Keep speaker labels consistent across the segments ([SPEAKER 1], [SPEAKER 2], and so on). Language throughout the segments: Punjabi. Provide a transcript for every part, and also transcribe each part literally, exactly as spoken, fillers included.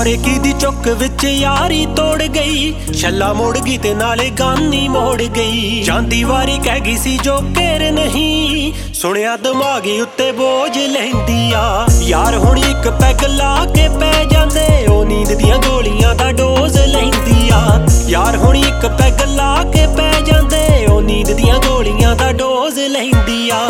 [SPEAKER 1] ਹਰ ਕੀ ਦੀ ਚੁੱਕ ਵਿੱਚ ਯਾਰੀ ਤੋੜ ਗਈ, ਛੱਲਾ ਮੋੜ ਗਈ ਤੇ ਨਾਲੇ ਗਾਨੀ ਮੋੜ ਗਈ। ਜਾਂਦੀ ਵਾਰੀ ਕਹਿ ਗਈ ਸੀ ਜੋ ਘੇਰ ਨਹੀਂ, ਸੁਣਿਆ ਦਿਮਾਗੀ ਉੱਤੇ ਬੋਝ ਲੈਂਦੀ ਆ। ਯਾਰ ਹੁਣ ਇੱਕ ਪੈਗ ਲਾ ਕੇ ਪੈ ਜਾਂਦੇ, ਉਹ ਨੀਂਦ ਦੀਆਂ ਗੋਲੀਆਂ ਦਾ ਡੋਜ਼ ਲੈਂਦੀ ਆ। ਯਾਰ ਹੁਣ ਇੱਕ ਪੈਗ ਲਾ ਕੇ ਪੈ ਜਾਂਦੇ, ਉਹ ਨੀਂਦ ਦੀਆਂ ਗੋਲੀਆਂ ਦਾ ਡੋਜ਼ ਲੈਂਦੀ ਆ।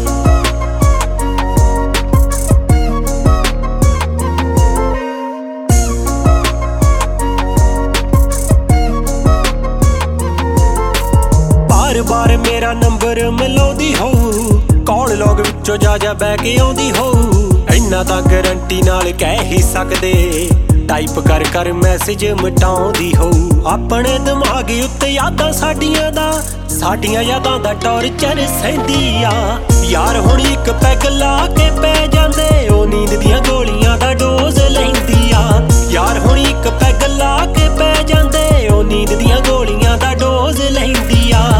[SPEAKER 1] ਬਾਰ ਮੇਰਾ ਨੰਬਰ ਮਿਲਾਉਂਦੀ ਹੋਊ, ਕਾਲ ਲੌਗ ਵਿੱਚੋਂ ਜਾ ਜਾ ਬਹਿ ਕੇ ਆਉਂਦੀ ਹੋਊ। ਇੰਨਾ ਤਾਂ ਗਰੰਟੀ ਨਾਲ ਕਹਿ ਹੀ ਸਕਦੇ, ਟਾਈਪ ਕਰ ਕਰ ਮੈਸੇਜ ਮਿਟਾਉਂਦੀ ਹੋਊ। ਆਪਣੇ ਦਿਮਾਗ ਉੱਤੇ ਯਾਦਾਂ ਸਾਡੀਆਂ ਦਾ, ਸਾਡੀਆਂ ਯਾਦਾਂ ਦਾ ਟੌਰਚਰ ਸਹਿੰਦੀ ਆ। ਯਾਰ ਹੁਣ ਇੱਕ ਪੈਗ ਲਾ ਕੇ ਪੈ ਜਾਂਦੇ, ਉਹ ਨੀਂਦ ਦੀਆਂ ਗੋਲੀਆਂ ਦਾ ਡੋਜ਼ ਲੈਂਦੀ ਆ। ਯਾਰ ਹੁਣ ਇੱਕ ਪੈਗ ਲਾ ਕੇ ਪੈ ਜਾਂਦੇ, ਉਹ ਨੀਂਦ ਦੀਆਂ ਗੋਲੀਆਂ ਦਾ ਡੋਜ਼ ਲੈਂਦੀ ਆ।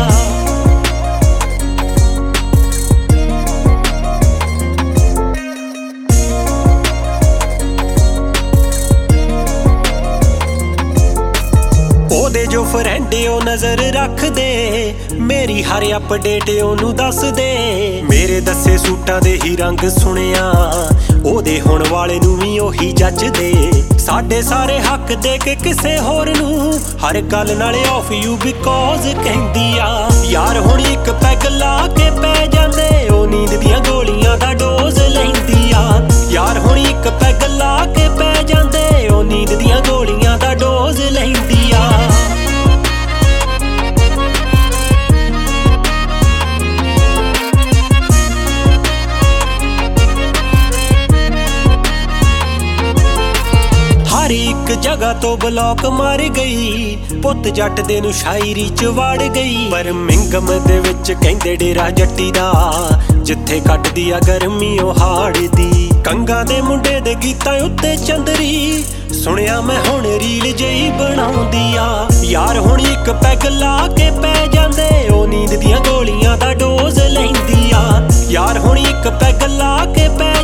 [SPEAKER 1] ਉਹਦੇ ਜੋ ਫਰੈਂਡ ਉਹ ਨਜ਼ਰ ਰੱਖਦੇ, ਮੇਰੀ ਹਰ ਅਪਡੇਟ ਉਹਨੂੰ ਦੱਸਦੇ। ਮੇਰੇ ਦੱਸੇ ਸੂਟਾਂ ਦੇ ਹੀ ਰੰਗ ਸੁਣਿਆ, ਉਹਦੇ ਹੁਣ ਵਾਲੇ ਨੂੰ ਵੀ ਉਹੀ ਜੱਜਦੇ। ਸਾਡੇ ਸਾਰੇ ਹੱਕ ਦੇ ਕੇ ਕਿਸੇ ਹੋਰ ਨੂੰ, ਹਰ ਗੱਲ ਨਾਲੇ ਆਫ ਯੂ ਬਿਕੋਜ਼ ਕਹਿੰਦੀ ਆ। ਯਾਰ ਹੁਣ ਇੱਕ ਪੈਗ ਲਾ ਕੇ ਪੈ ਜਾਂਦੇ, ਉਹ ਨੀਂਦ ਦੀਆਂ ਗੋਲੀਆਂ ਦਾ ਡੋਜ਼ ਲੈਂਦੀ ਆ। ਯਾਰ ਹੁਣ ਇੱਕ ਪੈਗ ਲਾ ਕੇ ਪੈ ਜਾਂਦੇ, ਉਹ ਨੀਂਦ ਦੀਆਂ ਗੋਲੀਆਂ ਦਾ ਡੋਜ਼ ਲੈਂਦੀ ਆ। ਹਰ ਇੱਕ ਜਗ੍ਹਾ ਤੋਂ ਬਲੌਕ ਮਾਰ ਗਈ, ਪੁੱਤ ਜੱਟ ਦੇ ਨੂੰ ਸ਼ਾਇਰੀ ਚ ਵੜ ਗਈ। ਪਰ ਮਿੰਗਮ ਦੇ ਵਿੱਚ ਕਹਿੰਦੇ ਡੇਰਾ ਜੱਟੀ ਦਾ, ਜਿੱਥੇ ਕੱਟਦੀ ਆ ਗਰਮੀ ਉਹ ਹਾੜਦੀ। ਕੰਗਾ ਦੇ ਮੁੰਡੇ ਦੇ ਗੀਤਾਂ ਉੱਤੇ ਚੰਦਰੀ, ਸੁਣਿਆ ਮੈਂ ਹੁਣ ਰੀਲ ਜਿਹੀ ਬਣਾਉਂਦੀ ਆ। ਯਾਰ ਹੁਣ ਇੱਕ ਪੈਗ ਲਾ ਕੇ ਪੈ ਜਾਂਦੇ, ਉਹ ਨੀਂਦ ਦੀਆਂ ਗੋਲੀਆਂ ਦਾ ਡੋਜ਼ ਲੈਂਦੀ ਆ। ਯਾਰ ਹੁਣ ਇੱਕ ਪੈਗ ਲਾ ਕੇ ਪੈ